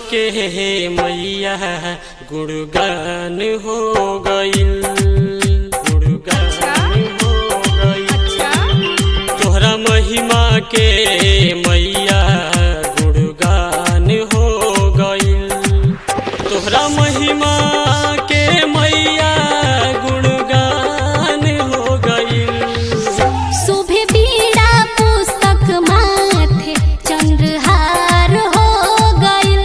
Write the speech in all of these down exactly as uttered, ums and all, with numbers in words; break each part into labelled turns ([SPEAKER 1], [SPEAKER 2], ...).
[SPEAKER 1] के मैया गुणगान हो गइल, गुणगान हो गइल। तोहरा महिमा के मैया गुणगान हो गइल, तोहरा महिमा के मैया गुणगान हो गइल।
[SPEAKER 2] शोभे बीड़ा पुस्तक माथे चंद्रहार हो गइल।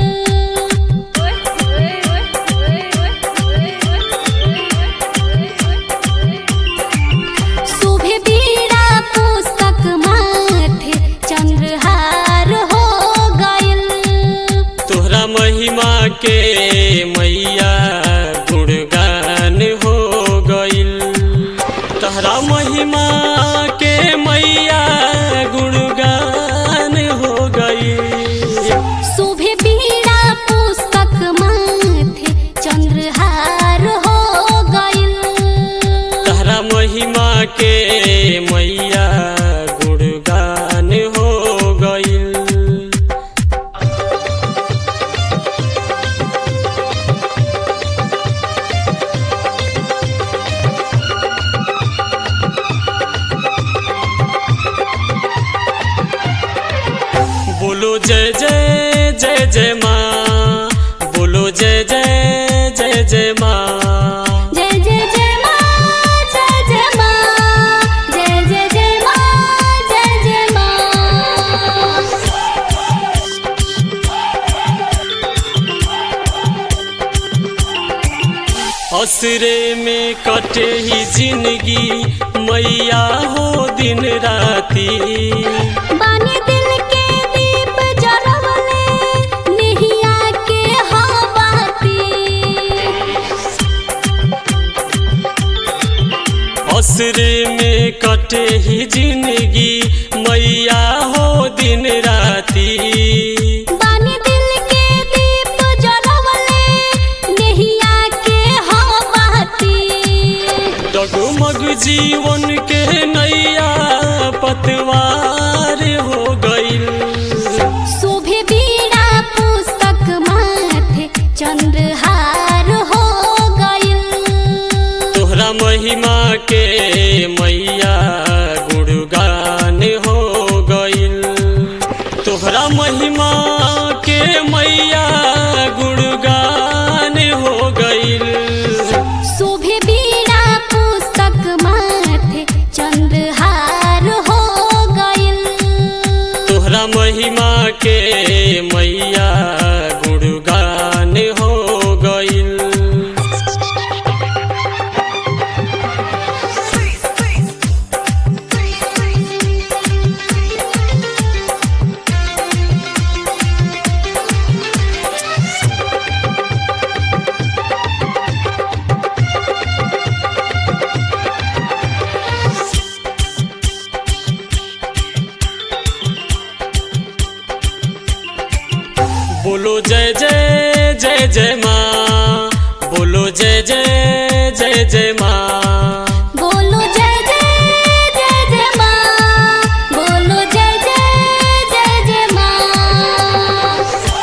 [SPEAKER 2] शोभे बीड़ा पुस्तक माथे चंद्रहार हो गइल।
[SPEAKER 1] तोहरा महिमा के मैया गुणगान हो गइल, तोहरा महिमा के मैया गुणगान हो गइल।
[SPEAKER 2] शोभे बीड़ा पुस्तक माथे चंद्रहार हो गइल।
[SPEAKER 1] तोहरा महिमा के मैया गुणगान हो गइल। बोलो जय जय जय जय माँ, बोलो जय जय जय जय माँ।
[SPEAKER 2] जय जय जय माँ, जय जय माँ, जय जय जय माँ, जय जय माँ।
[SPEAKER 1] असरे में कटे ही जिंदगी मैया हो दिन राती।
[SPEAKER 2] बानी दिल के दीप जरवले नेहिया के हवाती।
[SPEAKER 1] असरे में कटे ही जिंदगी मैया हो दिन राती।
[SPEAKER 2] बानी दिल के दीप जरवले नेहिया के हवाती।
[SPEAKER 1] डगमग जीवन के नैया पतवार हो गइल।
[SPEAKER 2] शोभे बीड़ा पुस्तक माथे चंद्रहार हो गइल।
[SPEAKER 1] तोहरा महिमा के मैया गुणगान हो गइल, तोहरा महिमा के मैया गुणगान हो गइल।
[SPEAKER 2] शोभे बीड़ा पुस्तक माथे चंद्रहार हो गइल।
[SPEAKER 1] तोहरा महिमा के मैया गुणगान हो गइल। बोलो जय जय जय जय माँ, बोलो जय जय जय जय माँ।
[SPEAKER 2] बोलो जय जय जय जय माँ, बोलो जय जय जय जय माँ।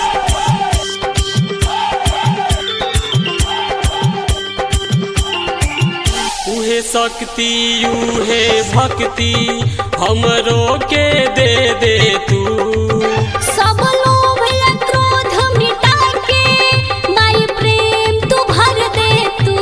[SPEAKER 1] उहे शक्ति उहे भक्ति हमरो के दे दे तू।
[SPEAKER 2] सब लोभ या क्रोध मिटा के माई प्रेम तू भर दे तू।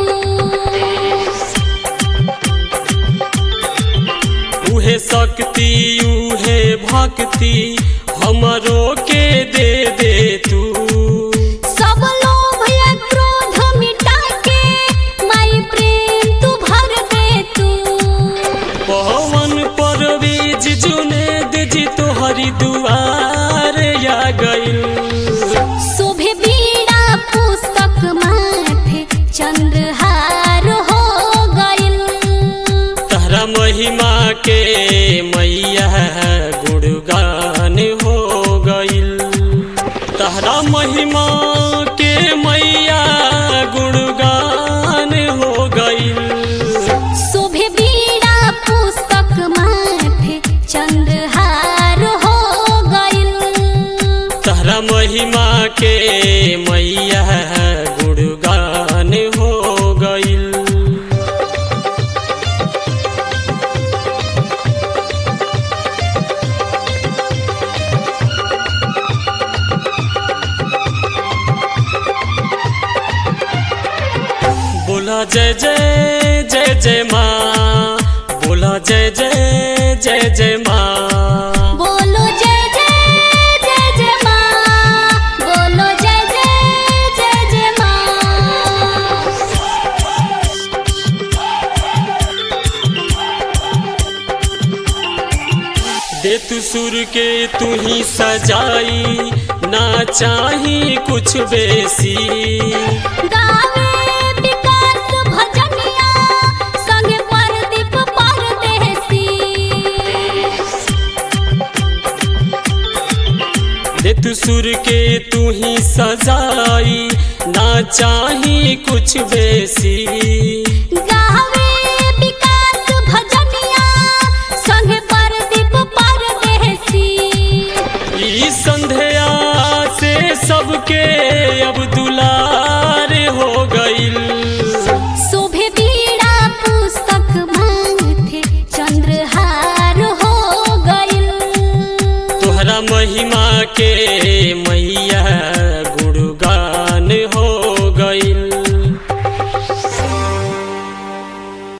[SPEAKER 1] उहे शक्ति उहे भक्ति हमरो के दे दे तू।
[SPEAKER 2] सब लोभ या क्रोध मिटा के माई प्रेम तू भर दे तू।
[SPEAKER 1] पवन परवीज जुनेद जी तोहरी दुआर या गइल।
[SPEAKER 2] शोभे बीड़ा पुस्तक माथे चंद्रहार हो गइल।
[SPEAKER 1] तोहरा महिमा के मैया गुणगान हो गइल, तोहरा महिमा के मैया गुणगान हो गइल।
[SPEAKER 2] शोभे बीड़ा पुस्तक माथे चंद्रहार हो गइल।
[SPEAKER 1] महिमा के के मैया गुणगान हो गइल। बोला जय जय जय जय माँ, बोला जय जय जय जय माँ।
[SPEAKER 2] बोलो जय जय जय जय माँ, बोलो जय जय जय जय माँ।
[SPEAKER 1] दे तू सुर के तू ही सजाई, ना चाही कुछ बेसी।
[SPEAKER 2] गावे विकास भजनिया, संगे प्रदीप परदेसी।
[SPEAKER 1] दे तू सुर के तू ही सजाई, ना चाही कुछ बेसी।
[SPEAKER 2] गावे